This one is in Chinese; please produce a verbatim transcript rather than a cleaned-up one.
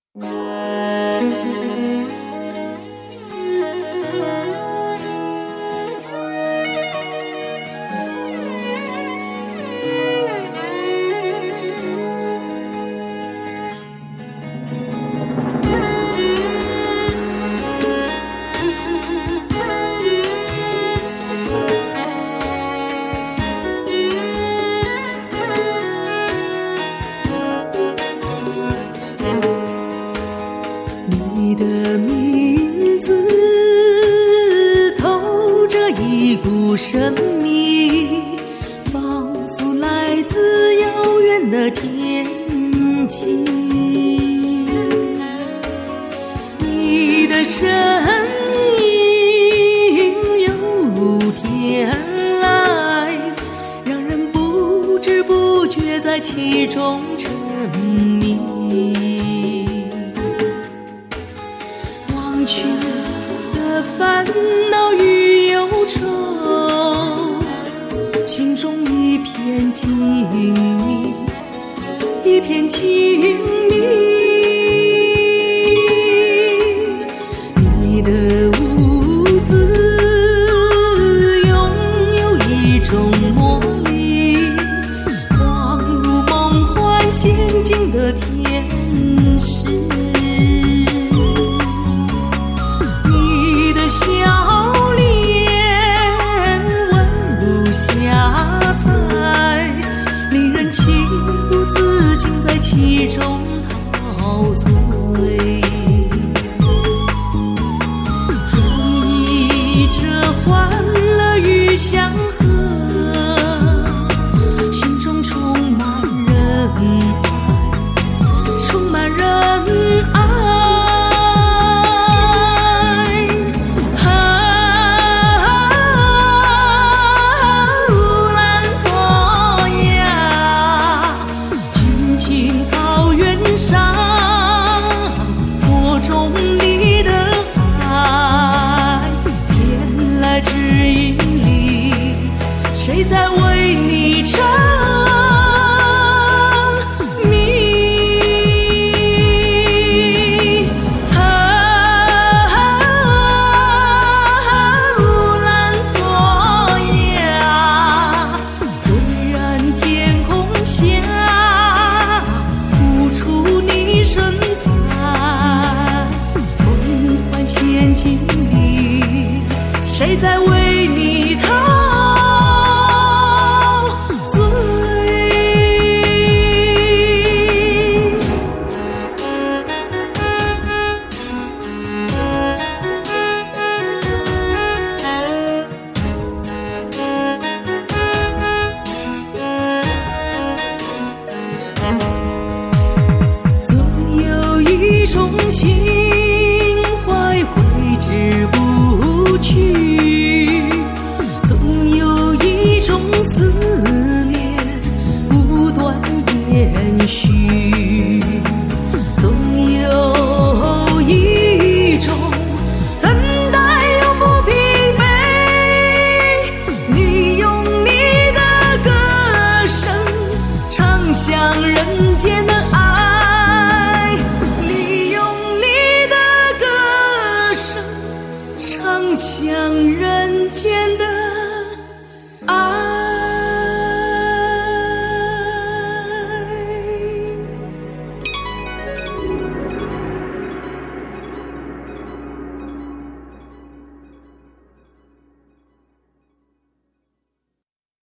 你的名字透着一股神秘，仿佛来自遥远的天际。你的声音犹如天籁，让人不知不觉在其中沉迷。忘却的烦恼与忧愁，心中一片静谧，一片静谧。你的舞姿拥有一种魔力，恍如梦幻仙境的天使。笑脸温如霞彩，令人情不自禁在其中陶醉。洋溢着欢乐与祥和，心中充满仁爱，充满仁爱。谁在为你唱名？啊，乌兰托娅，巍然天空下，付出你身材，梦幻仙境里，谁在为你唱？总有一种情